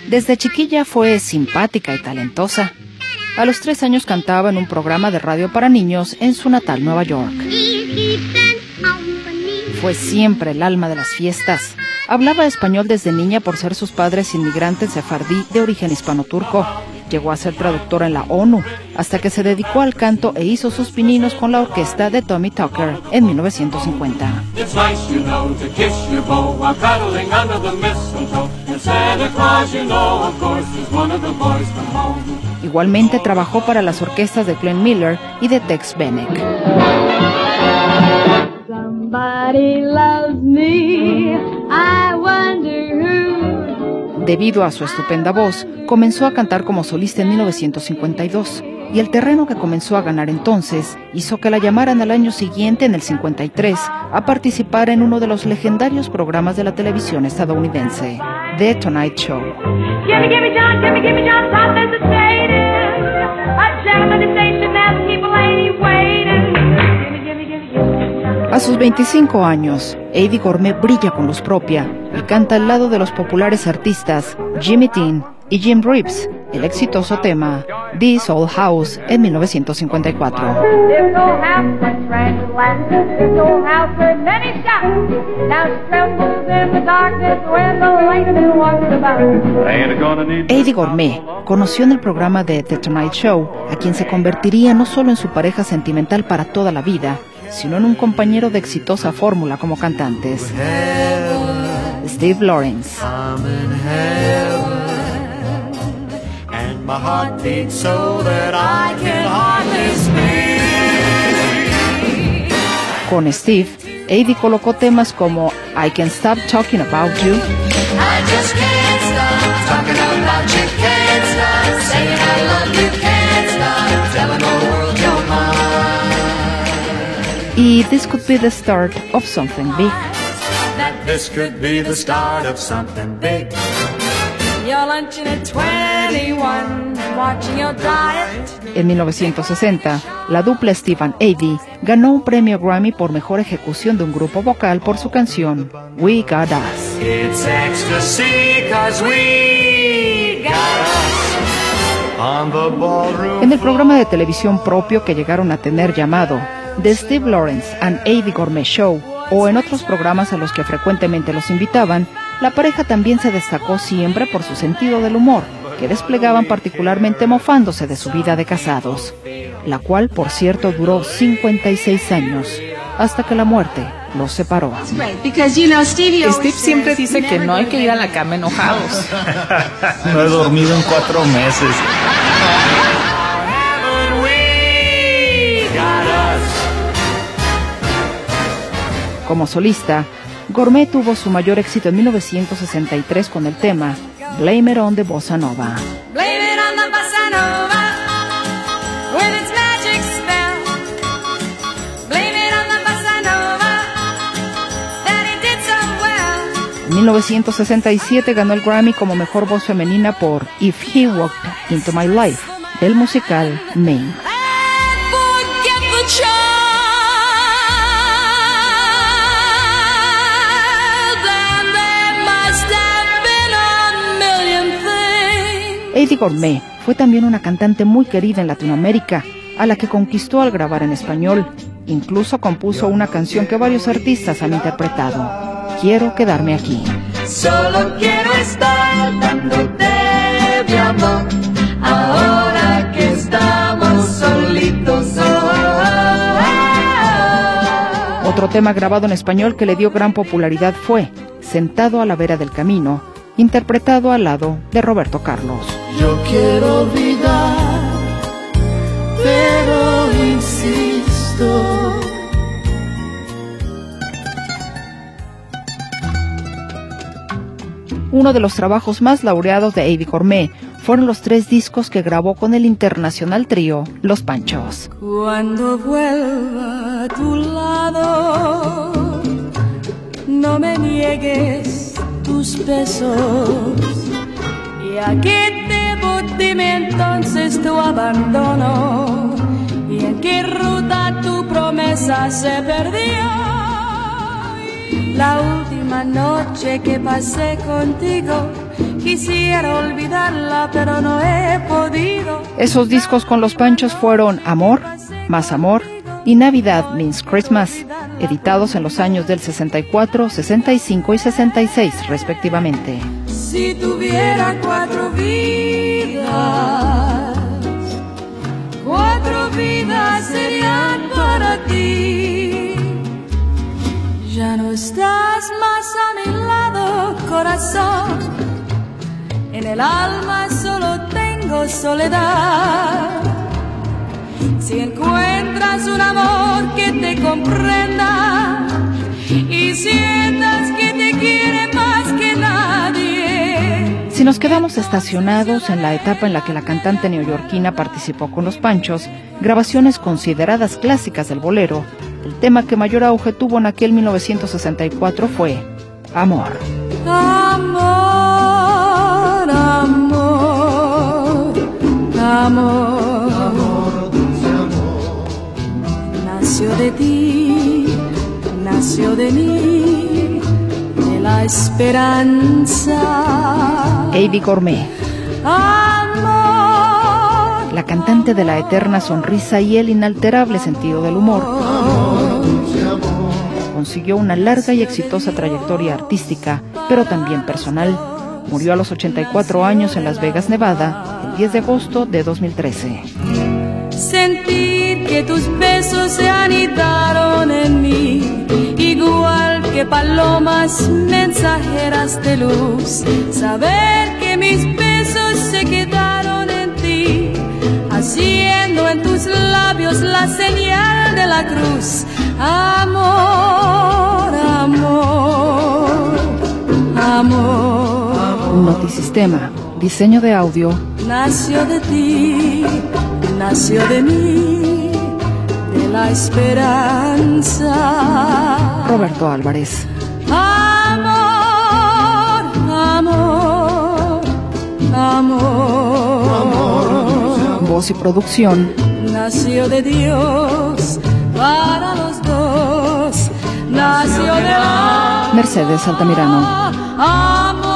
Desde chiquilla fue simpática y talentosa. A los 3 años cantaba en un programa de radio para niños en su natal Nueva York. Fue siempre el alma de las fiestas. Hablaba español desde niña por ser sus padres inmigrantes sefardí de origen hispano-turco. Llegó a ser traductora en la ONU, hasta que se dedicó al canto e hizo sus pininos con la orquesta de Tommy Tucker en 1950. Igualmente trabajó para las orquestas de Glenn Miller y de Tex Bennick. Debido a su estupenda voz, comenzó a cantar como solista en 1952, y el terreno que comenzó a ganar entonces hizo que la llamaran al año siguiente, en el 53, a participar en uno de los legendarios programas de la televisión estadounidense, The Tonight Show. A sus 25 años, Eddie Gormé brilla con luz propia y canta al lado de los populares artistas Jimmy Dean y Jim Reeves el exitoso tema This Old House en 1954. Eddie Gormé conoció en el programa de The Tonight Show a quien se convertiría no solo en su pareja sentimental para toda la vida, sino en un compañero de exitosa fórmula como cantantes, Steve Lawrence. Con Steve, Eddie colocó temas como I Can't Stop Talking About You, I Just Can't Stop Talking About You, Can't Stop Saying I Love You, Can't Stop Telling the World You're Mine, y This Could Be the Start of Something Big. That this could be the start of something big. You're lunching at 21, watching your diet. En 1960, la dupla Steve and Eddie ganó un premio Grammy por mejor ejecución de un grupo vocal por su canción We Got Us. It's ecstasy 'cause we got us on the ballroom. En el programa de televisión propio que llegaron a tener llamado The Steve Lawrence and Eddie Gormé Show, o en otros programas a los que frecuentemente los invitaban, la pareja también se destacó siempre por su sentido del humor, que desplegaban particularmente mofándose de su vida de casados, la cual, por cierto, duró 56 años, hasta que la muerte los separó. Steve siempre dice que no hay que ir a la cama enojados. No he dormido en 4 meses. Como solista, Gormé tuvo su mayor éxito en 1963 con el tema Blame It on the Bossa Nova. Blame it on the Bossa Nova, with its magic spell. Blame it on the Bossa Nova, that it did so well. En 1967 ganó el Grammy como mejor voz femenina por If He Walked Into My Life, del musical Me. Eddie Gormé fue también una cantante muy querida en Latinoamérica, a la que conquistó al grabar en español. Incluso compuso una canción que varios artistas han interpretado, Quiero Quedarme Aquí. Solo quiero estar dándote mi amor, ahora que estamos solitos. Otro tema grabado en español que le dio gran popularidad fue Sentado a la vera del camino, interpretado al lado de Roberto Carlos. Yo quiero olvidar, pero insisto. Uno de los trabajos más laureados de Eddie Gormé fueron los 3 discos que grabó con el internacional trío Los Panchos. Cuando vuelva a tu lado, no me niegues tus besos, y aquí dime entonces tu abandono, y en qué ruta tu promesa se perdió. La última noche que pasé contigo, Quisiera olvidarla, pero no he podido. Esos discos con los Panchos fueron Amor, Más Amor y Navidad Means Christmas, editados en los años del 64, 65 y 66, respectivamente. Si tuviera 4 vidas serían para ti. Ya no estás más a mi lado, corazón. En el alma solo tengo soledad. Si encuentras un amor que te comprenda y sientas que te quiere más que nadie. Si nos quedamos estacionados en la etapa en la que la cantante neoyorquina participó con los Panchos, grabaciones consideradas clásicas del bolero, el tema que mayor auge tuvo en aquel 1964 fue Amor. Amor, amor, amor. Nació de ti, nació de mí, de la esperanza. Eddie Gourmet, Amor, la cantante de la eterna sonrisa y el inalterable sentido del humor, consiguió una larga y exitosa trayectoria artística, pero también personal. Murió a los 84 años en Las Vegas, Nevada, el 10 de agosto de 2013. sentir que tus besos se anidaron en mí, igual que palomas mensajeras de luz. Saber que mis besos se quedaron en ti, haciendo en tus labios la señal de la cruz. Amor, amor, amor. Notisistema, diseño de audio. Nació de ti, nació de mí, de la esperanza. Roberto Álvarez. Amor, amor, amor. Voz y producción. Nació de Dios para los dos. Nació de la Mercedes Altamirano. amor.